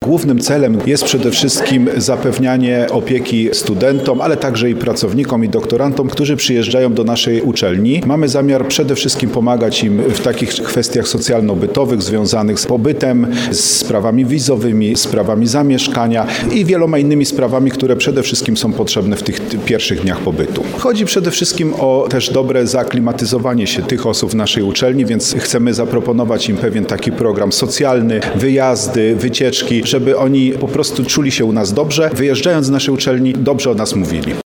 Głównym celem jest przede wszystkim zapewnianie opieki studentom, ale także i pracownikom i doktorantom, którzy przyjeżdżają do naszej uczelni. Mamy zamiar przede wszystkim pomagać im w takich kwestiach socjalno-bytowych związanych z pobytem, z sprawami wizowymi, sprawami zamieszkania i wieloma innymi sprawami, które przede wszystkim są potrzebne w tych pierwszych dniach pobytu. Chodzi przede wszystkim o też dobre zaaklimatyzowanie się tych osób w naszej uczelni, więc chcemy zaproponować im pewien taki program socjalny, wyjazdy, wycieczki, żeby oni po prostu czuli się u nas dobrze, wyjeżdżając z naszej uczelni dobrze o nas mówili.